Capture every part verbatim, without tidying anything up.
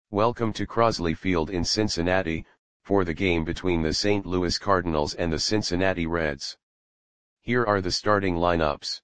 Welcome to Crosley Field in Cincinnati, for the game between the Saint Louis Cardinals and the Cincinnati Reds. Here are the starting lineups.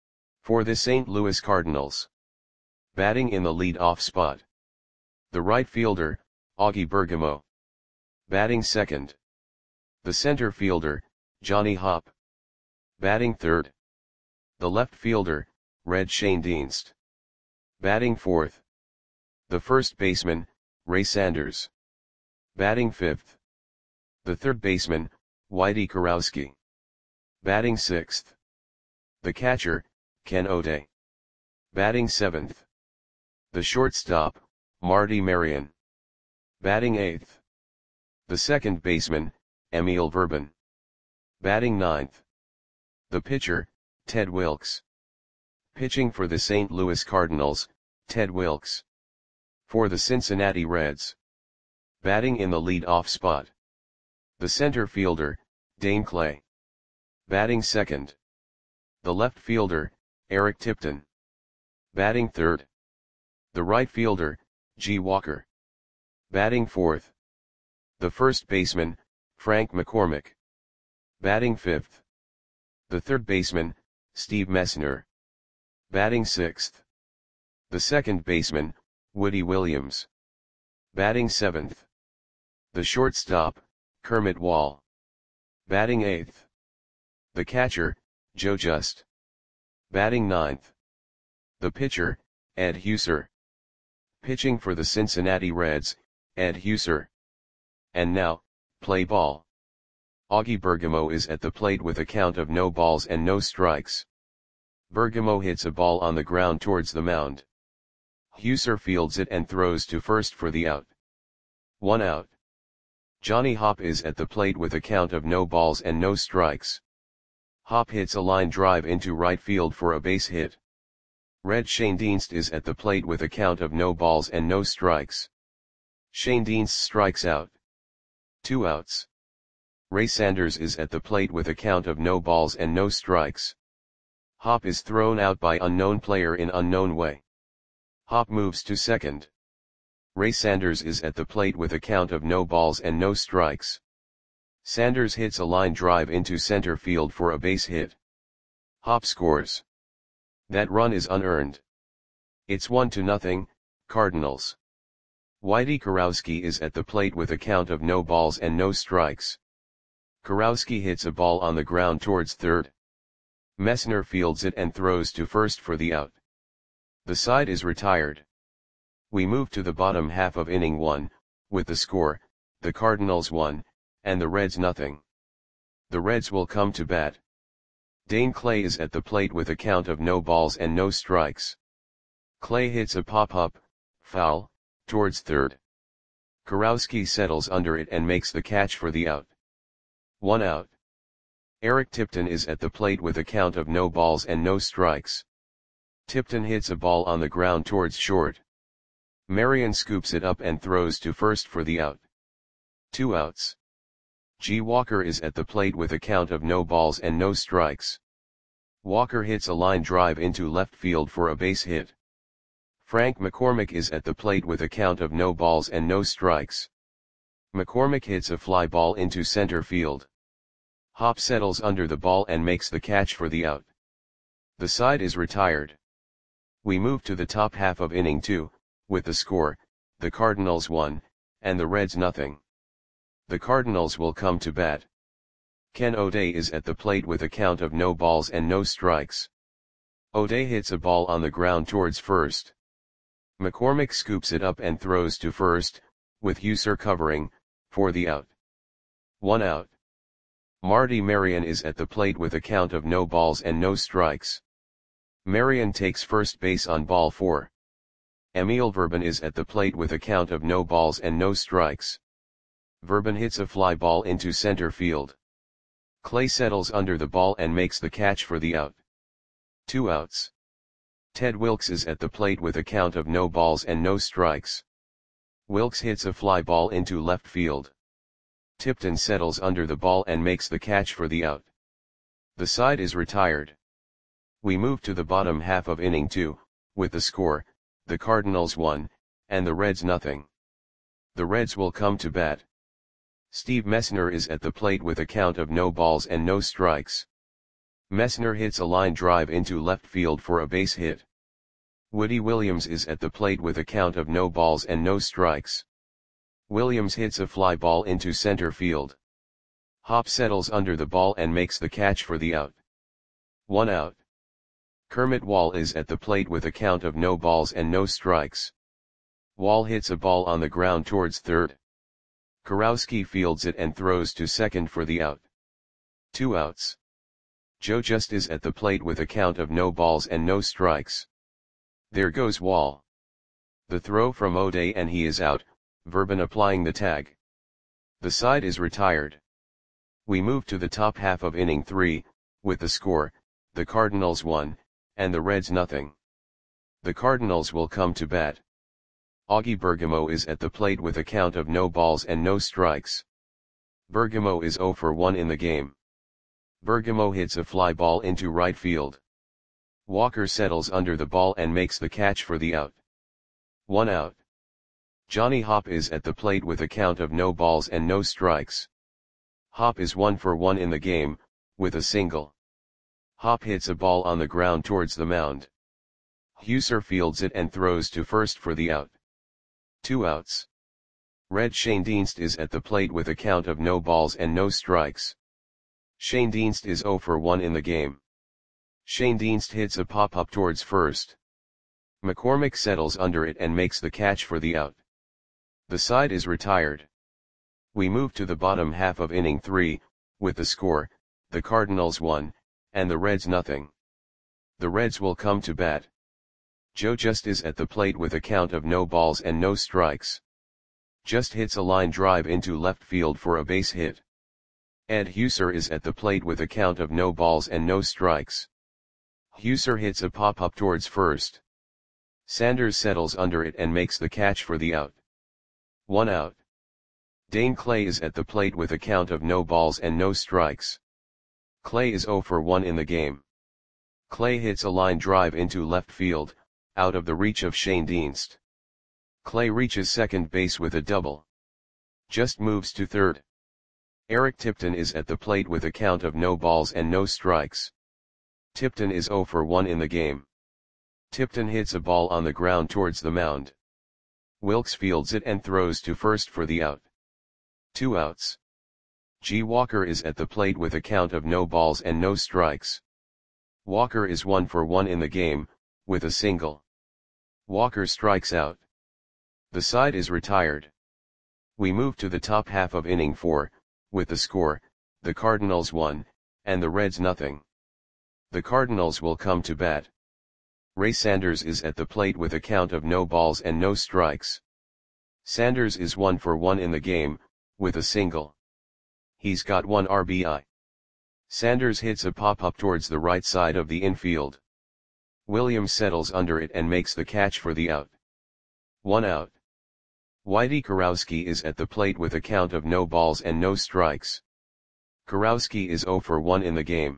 For the Saint Louis Cardinals. Batting in the lead-off spot. The right fielder, Augie Bergamo. Batting second. The center fielder, Johnny Hopp. Batting third. The left fielder, Red Schoendienst. Batting fourth. The first baseman, Ray Sanders. Batting fifth. The third baseman, Whitey Kurowski. Batting sixth. The catcher, Ken O'Day. Batting seventh. The shortstop, Marty Marion. Batting eighth. The second baseman, Emil Verban. Batting ninth. The pitcher, Ted Wilks. Pitching for the Saint Louis Cardinals, Ted Wilks. For the Cincinnati Reds. Batting in the lead-off spot. The center fielder, Dane Clay. Batting second. The left fielder, Eric Tipton. Batting third. The right fielder, G. Walker. Batting fourth. The first baseman, Frank McCormick. Batting fifth. The third baseman, Steve Messner. Batting sixth. The second baseman, Woody Williams. Batting seventh. The shortstop, Kermit Wall. Batting eighth. The catcher, Joe Just. Batting ninth. The pitcher, Ed Huser. Pitching for the Cincinnati Reds, Ed Huser. And now, play ball. Augie Bergamo is at the plate with a count of no balls and no strikes. Bergamo hits a ball on the ground towards the mound. Huser fields it and throws to first for the out. One out. Johnny Hopp is at the plate with a count of no balls and no strikes. Hopp hits a line drive into right field for a base hit. Red Schoendienst is at the plate with a count of no balls and no strikes. Schoendienst strikes out. Two outs. Ray Sanders is at the plate with a count of no balls and no strikes. Hopp is thrown out by unknown player in unknown way. Hopp moves to second. Ray Sanders is at the plate with a count of no balls and no strikes. Sanders hits a line drive into center field for a base hit. Hopp scores. That run is unearned. It's one to nothing, Cardinals. Whitey Kurowski is at the plate with a count of no balls and no strikes. Kurowski hits a ball on the ground towards third. Messner fields it and throws to first for the out. The side is retired. We move to the bottom half of inning one, with the score, the Cardinals one, and the Reds nothing. The Reds will come to bat. Dane Clay is at the plate with a count of no balls and no strikes. Clay hits a pop-up, foul, towards third. Kurowski settles under it and makes the catch for the out. One out. Eric Tipton is at the plate with a count of no balls and no strikes. Tipton hits a ball on the ground towards short. Marion scoops it up and throws to first for the out. Two outs. G. Walker is at the plate with a count of no balls and no strikes. Walker hits a line drive into left field for a base hit. Frank McCormick is at the plate with a count of no balls and no strikes. McCormick hits a fly ball into center field. Hopp settles under the ball and makes the catch for the out. The side is retired. We move to the top half of inning two, with the score, the Cardinals one, and the Reds nothing. The Cardinals will come to bat. Ken O'Day is at the plate with a count of no balls and no strikes. O'Day hits a ball on the ground towards first. McCormick scoops it up and throws to first, with Huser covering, for the out. One out. Marty Marion is at the plate with a count of no balls and no strikes. Marion takes first base on ball four. Emil Verban is at the plate with a count of no balls and no strikes. Verban hits a fly ball into center field. Clay settles under the ball and makes the catch for the out. Two outs. Ted Wilks is at the plate with a count of no balls and no strikes. Wilks hits a fly ball into left field. Tipton settles under the ball and makes the catch for the out. The side is retired. We move to the bottom half of inning two, with the score, the Cardinals one, and the Reds nothing. The Reds will come to bat. Steve Messner is at the plate with a count of no balls and no strikes. Messner hits a line drive into left field for a base hit. Woody Williams is at the plate with a count of no balls and no strikes. Williams hits a fly ball into center field. Hop settles under the ball and makes the catch for the out. One out. Kermit Wall is at the plate with a count of no balls and no strikes. Wall hits a ball on the ground towards third. Kurowski fields it and throws to second for the out. Two outs. Joe Just is at the plate with a count of no balls and no strikes. There goes Wall. The throw from O'Day and he is out, Verban applying the tag. The side is retired. We move to the top half of inning three, with the score, the Cardinals one, and the Reds nothing. The Cardinals will come to bat. Augie Bergamo is at the plate with a count of no balls and no strikes. Bergamo is oh for one in the game. Bergamo hits a fly ball into right field. Walker settles under the ball and makes the catch for the out. One out. Johnny Hopp is at the plate with a count of no balls and no strikes. Hopp is one for one in the game, with a single. Hopp hits a ball on the ground towards the mound. Husser fields it and throws to first for the out. Two outs. Red Shane Dienst is at the plate with a count of no balls and no strikes. Shane Dienst is oh for one in the game. Shane Dienst hits a pop-up towards first. McCormick settles under it and makes the catch for the out. The side is retired. We move to the bottom half of inning three, with the score, the Cardinals one, and the Reds nothing. The Reds will come to bat. Joe Just is at the plate with a count of no balls and no strikes. Just hits a line drive into left field for a base hit. Ed Husser is at the plate with a count of no balls and no strikes. Husser hits a pop-up towards first. Sanders settles under it and makes the catch for the out. One out. Dane Clay is at the plate with a count of no balls and no strikes. Clay is oh for one in the game. Clay hits a line drive into left field, out of the reach of Shane Dienst. Clay reaches second base with a double. Just moves to third. Eric Tipton is at the plate with a count of no balls and no strikes. Tipton is oh for one in the game. Tipton hits a ball on the ground towards the mound. Wilkes fields it and throws to first for the out. Two outs. G. Walker is at the plate with a count of no balls and no strikes. Walker is one for one in the game, with a single. Walker strikes out. The side is retired. We move to the top half of inning four, with the score, the Cardinals one, and the Reds nothing. The Cardinals will come to bat. Ray Sanders is at the plate with a count of no balls and no strikes. Sanders is one for one in the game, with a single. He's got one R B I. Sanders hits a pop-up towards the right side of the infield. Williams settles under it and makes the catch for the out. One out. Whitey Kurowski is at the plate with a count of no balls and no strikes. Kurowski is oh for one in the game.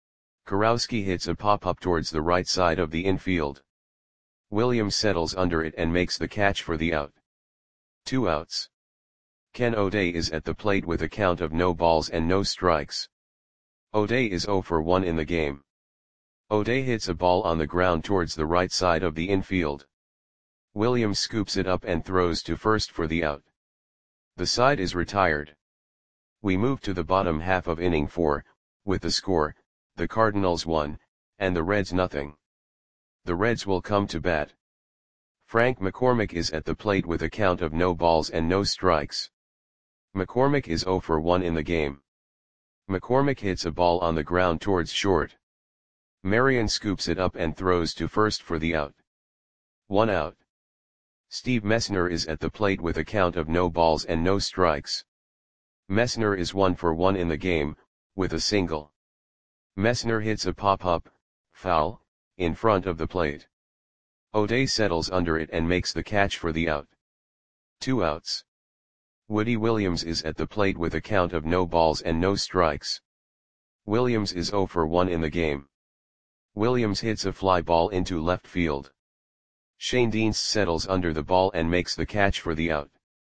Kurowski hits a pop-up towards the right side of the infield. Williams settles under it and makes the catch for the out. Two outs. Ken O'Day is at the plate with a count of no balls and no strikes. O'Day is oh for one in the game. O'Day hits a ball on the ground towards the right side of the infield. Williams scoops it up and throws to first for the out. The side is retired. We move to the bottom half of inning four, with the score, the Cardinals one, and the Reds nothing. The Reds will come to bat. Frank McCormick is at the plate with a count of no balls and no strikes. McCormick is oh for one in the game. McCormick hits a ball on the ground towards short. Marion scoops it up and throws to first for the out. One out. Steve Messner is at the plate with a count of no balls and no strikes. Messner is one for one in the game, with a single. Messner hits a pop-up, foul, in front of the plate. O'Day settles under it and makes the catch for the out. Two outs. Woody Williams is at the plate with a count of no balls and no strikes. Williams is oh for one in the game. Williams hits a fly ball into left field. Shane Dienst settles under the ball and makes the catch for the out.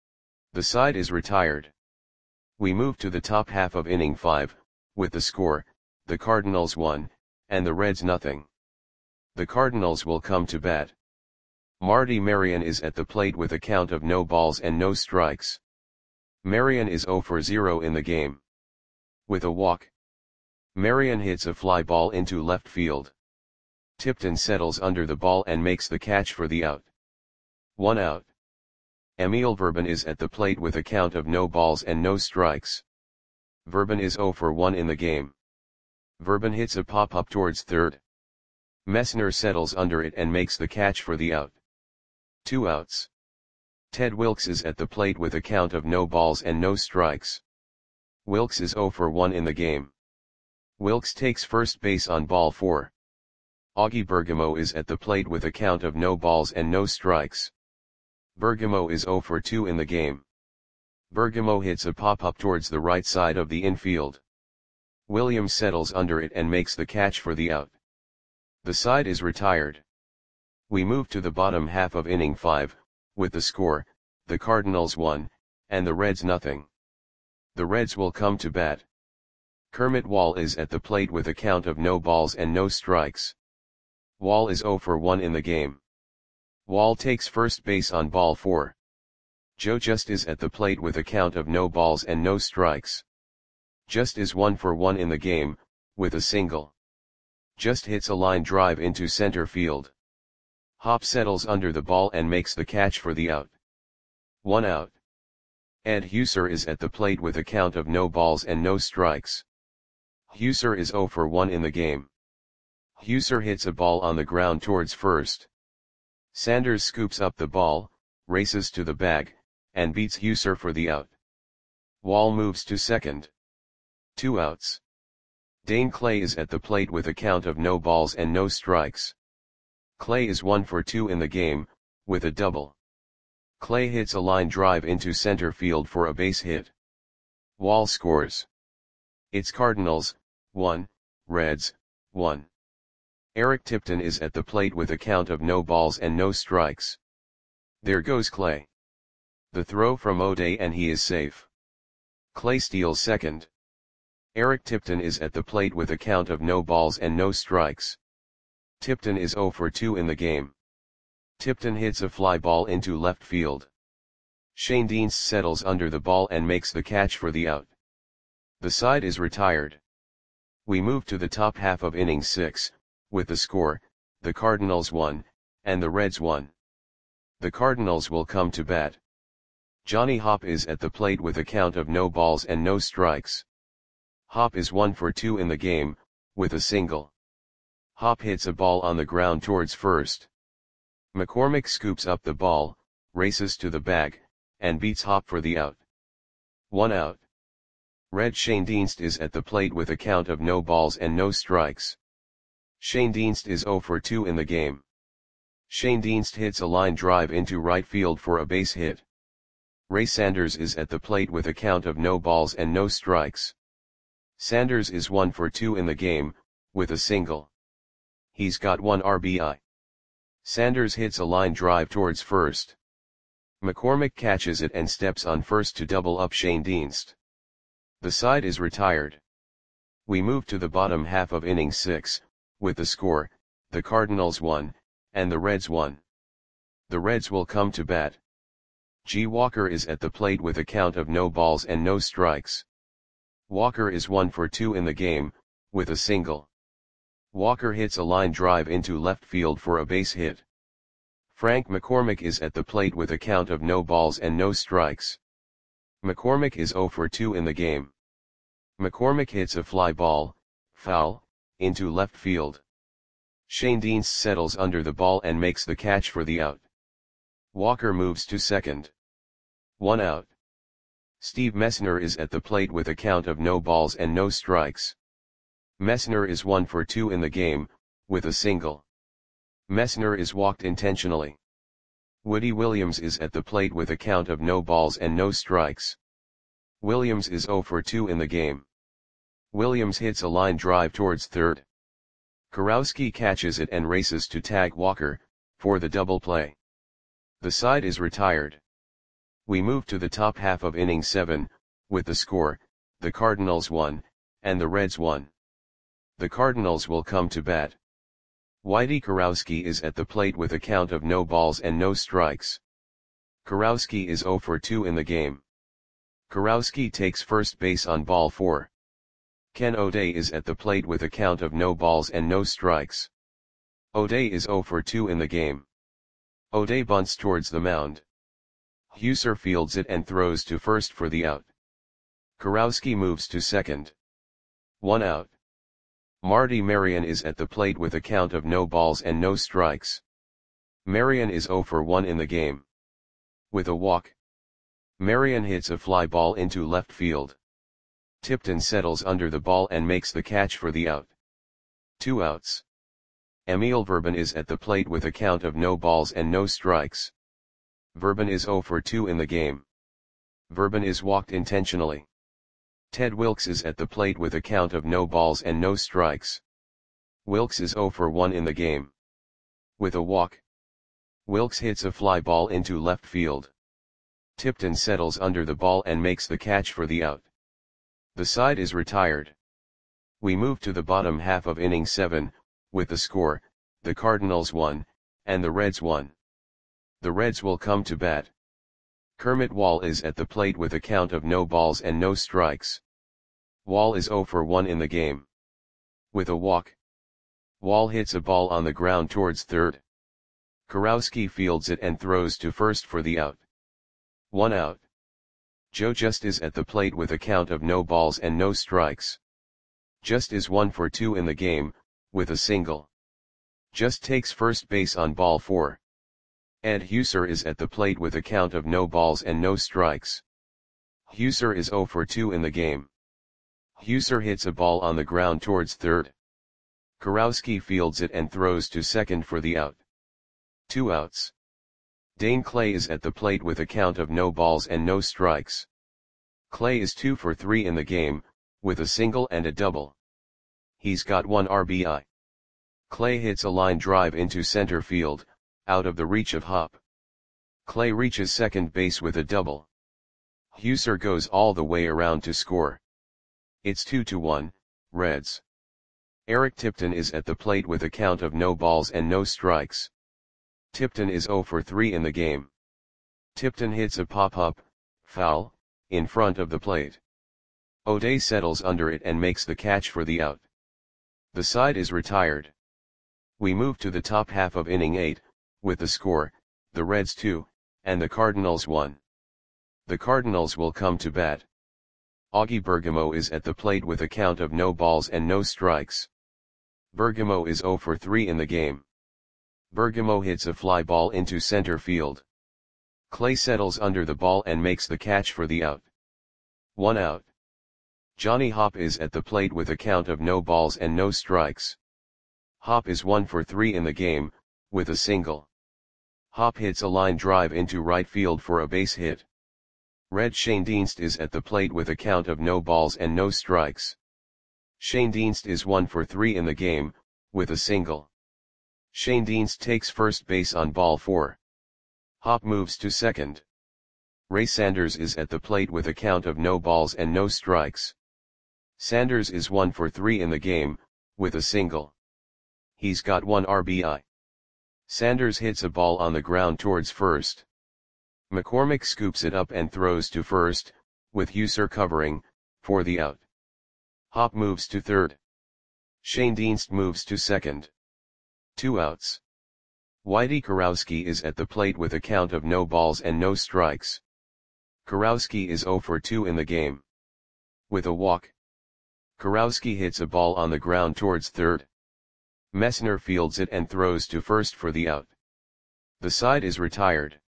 The side is retired. We move to the top half of inning five, with the score, the Cardinals one, and the Reds nothing. The Cardinals will come to bat. Marty Marion is at the plate with a count of no balls and no strikes. Marion is zero for zero in the game. With a walk, Marion hits a fly ball into left field. Tipton settles under the ball and makes the catch for the out. One out. Emil Verban is at the plate with a count of no balls and no strikes. Verban is zero for one in the game. Verban hits a pop-up towards third. Messner settles under it and makes the catch for the out. Two outs. Ted Wilkes is at the plate with a count of no balls and no strikes. Wilkes is zero for one in the game. Wilkes takes first base on ball four. Augie Bergamo is at the plate with a count of no balls and no strikes. Bergamo is zero for two in the game. Bergamo hits a pop-up towards the right side of the infield. Williams settles under it and makes the catch for the out. The side is retired. We move to the bottom half of inning five, with the score, the Cardinals one, and the Reds nothing. The Reds will come to bat. Kermit Wall is at the plate with a count of no balls and no strikes. Wall is zero for one in the game. Wall takes first base on ball four. Joe Just is at the plate with a count of no balls and no strikes. Just is one for one in the game, with a single. Just hits a line drive into center field. Hop settles under the ball and makes the catch for the out. One out. Ed Huser is at the plate with a count of no balls and no strikes. Huser is zero for one in the game. Huser hits a ball on the ground towards first. Sanders scoops up the ball, races to the bag, and beats Huser for the out. Wall moves to second. Two outs. Dane Clay is at the plate with a count of no balls and no strikes. Clay is one for two in the game, with a double. Clay hits a line drive into center field for a base hit. Wall scores. It's Cardinals, one, Reds, one. Eric Tipton is at the plate with a count of no balls and no strikes. There goes Clay. The throw from O'Day and he is safe. Clay steals second. Eric Tipton is at the plate with a count of no balls and no strikes. Tipton is zero for two in the game. Tipton hits a fly ball into left field. Shane Dienst settles under the ball and makes the catch for the out. The side is retired. We move to the top half of inning six, with the score, the Cardinals one, and the Reds one. The Cardinals will come to bat. Johnny Hopp is at the plate with a count of no balls and no strikes. Hopp is one for two in the game, with a single. Hopp hits a ball on the ground towards first. McCormick scoops up the ball, races to the bag, and beats Hopp for the out. One out. Red Shane Dienst is at the plate with a count of no balls and no strikes. Shane Dienst is zero for two in the game. Shane Dienst hits a line drive into right field for a base hit. Ray Sanders is at the plate with a count of no balls and no strikes. Sanders is one for two in the game, with a single. He's got one R B I. Sanders hits a line drive towards first. McCormick catches it and steps on first to double up Shane Dienst. The side is retired. We move to the bottom half of inning six, with the score, the Cardinals one, and the Reds one. The Reds will come to bat. G. Walker is at the plate with a count of no balls and no strikes. Walker is one for two in the game, with a single. Walker hits a line drive into left field for a base hit. Frank McCormick is at the plate with a count of no balls and no strikes. McCormick is zero for two in the game. McCormick hits a fly ball, foul, into left field. Shane Dienst settles under the ball and makes the catch for the out. Walker moves to second. One out. Steve Messner is at the plate with a count of no balls and no strikes. Messner is one for two in the game, with a single. Messner is walked intentionally. Woody Williams is at the plate with a count of no balls and no strikes. Williams is zero for two in the game. Williams hits a line drive towards third. Kurowski catches it and races to tag Walker, for the double play. The side is retired. We move to the top half of inning seven, with the score, the Cardinals one, and the Reds one. The Cardinals will come to bat. Whitey Kurowski is at the plate with a count of no balls and no strikes. Kurowski is oh for two in the game. Kurowski takes first base on ball four. Ken O'Day is at the plate with a count of no balls and no strikes. O'Day is oh for two in the game. O'Day bunts towards the mound. Huser fields it and throws to first for the out. Kurowski moves to second. One out. Marty Marion is at the plate with a count of no balls and no strikes. Marion is oh for one in the game. With a walk, Marion hits a fly ball into left field. Tipton settles under the ball and makes the catch for the out. Two outs. Emil Verban is at the plate with a count of no balls and no strikes. Verban is oh for two in the game. Verban is walked intentionally. Ted Wilks is at the plate with a count of no balls and no strikes. Wilks is oh for one in the game. With a walk, Wilks hits a fly ball into left field. Tipton settles under the ball and makes the catch for the out. The side is retired. We move to the bottom half of inning seven, with the score, the Cardinals one, and the Reds one. The Reds will come to bat. Kermit Wall is at the plate with a count of no balls and no strikes. Wall is oh for one in the game. With a walk, Wall hits a ball on the ground towards third. Kurowski fields it and throws to first for the out. One out. Joe Just is at the plate with a count of no balls and no strikes. Just is one for two in the game, with a single. Just takes first base on ball four. Ed Huser is at the plate with a count of no balls and no strikes. Huser is oh for two in the game. Huser hits a ball on the ground towards third. Kurowski fields it and throws to second for the out. Two outs. Dane Clay is at the plate with a count of no balls and no strikes. Clay is two for three in the game, with a single and a double. He's got one R B I. Clay hits a line drive into center field, out of the reach of Hop. Clay reaches second base with a double. Huser goes all the way around to score. It's two to one, Reds. Eric Tipton is at the plate with a count of no balls and no strikes. Tipton is oh for three in the game. Tipton hits a pop-up, foul, in front of the plate. O'Day settles under it and makes the catch for the out. The side is retired. We move to the top half of inning eight, with the score, the Reds two, and the Cardinals one. The Cardinals will come to bat. Augie Bergamo is at the plate with a count of no balls and no strikes. Bergamo is oh for three in the game. Bergamo hits a fly ball into center field. Clay settles under the ball and makes the catch for the out. One out. Johnny Hop is at the plate with a count of no balls and no strikes. Hop is one for three in the game, with a single. Hop hits a line drive into right field for a base hit. Red Schoendienst is at the plate with a count of no balls and no strikes. Schoendienst is one for three in the game, with a single. Schoendienst takes first base on ball four. Hop moves to second. Ray Sanders is at the plate with a count of no balls and no strikes. Sanders is one for three in the game, with a single. He's got one R B I. Sanders hits a ball on the ground towards first. McCormick scoops it up and throws to first, with Huser covering, for the out. Hop moves to third. Schoendienst moves to second. Two outs. Whitey Kurowski is at the plate with a count of no balls and no strikes. Kurowski is oh for two in the game. With a walk, Kurowski hits a ball on the ground towards third. Messner fields it and throws to first for the out. The side is retired.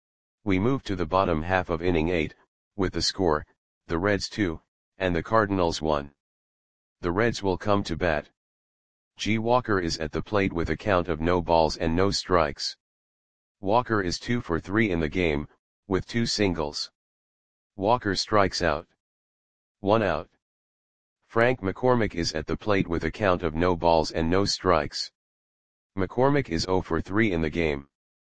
We move to the bottom half of inning eight, with the score, the Reds two, and the Cardinals one. The Reds will come to bat. G. Walker is at the plate with a count of no balls and no strikes. Walker is two for three in the game, with two singles. Walker strikes out. One out. Frank McCormick is at the plate with a count of no balls and no strikes. McCormick is oh for three in the game.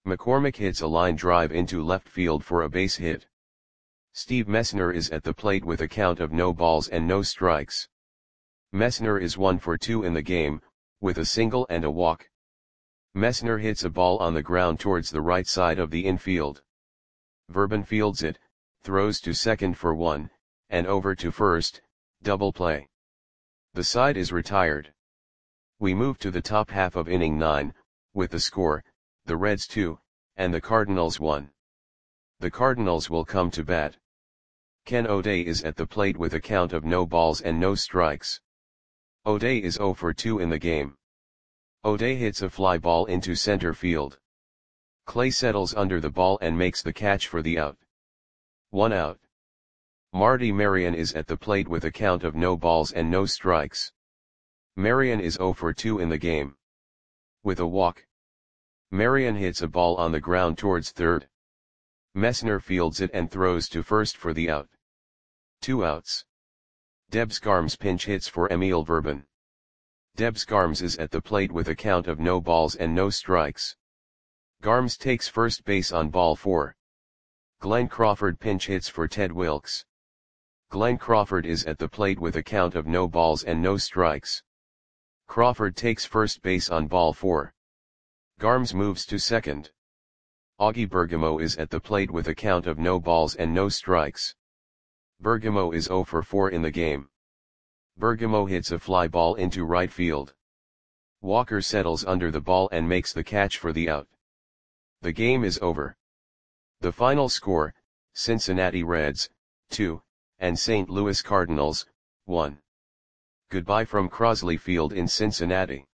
McCormick hits a line drive into left field for a base hit. Steve Messner is at the plate with a count of no balls and no strikes. Messner is one for two in the game, with a single and a walk. Messner hits a ball on the ground towards the right side of the infield. Verban fields it, throws to second for one, and over to first, double play. The side is retired. We move to the top half of inning nine, with the score, the Reds two, and the Cardinals one. The Cardinals will come to bat. Ken O'Day is at the plate with a count of no balls and no strikes. O'Day is zero for two in the game. O'Day hits a fly ball into center field. Clay settles under the ball and makes the catch for the out. One out. Marty Marion is at the plate with a count of no balls and no strikes. Marion is zero for two in the game. With a walk. Marion hits a ball on the ground towards third. Messner fields it and throws to first for the out. Two outs. Debs Garms pinch hits for Emil Verban. Debs Garms is at the plate with a count of no balls and no strikes. Garms takes first base on ball four. Glenn Crawford pinch hits for Ted Wilkes. Glenn Crawford is at the plate with a count of no balls and no strikes. Crawford takes first base on ball four. Garms moves to second. Augie Bergamo is at the plate with a count of no balls and no strikes. Bergamo is zero for four in the game. Bergamo hits a fly ball into right field. Walker settles under the ball and makes the catch for the out. The game is over. The final score, Cincinnati Reds, two, and Saint Louis Cardinals, one. Goodbye from Crosley Field in Cincinnati.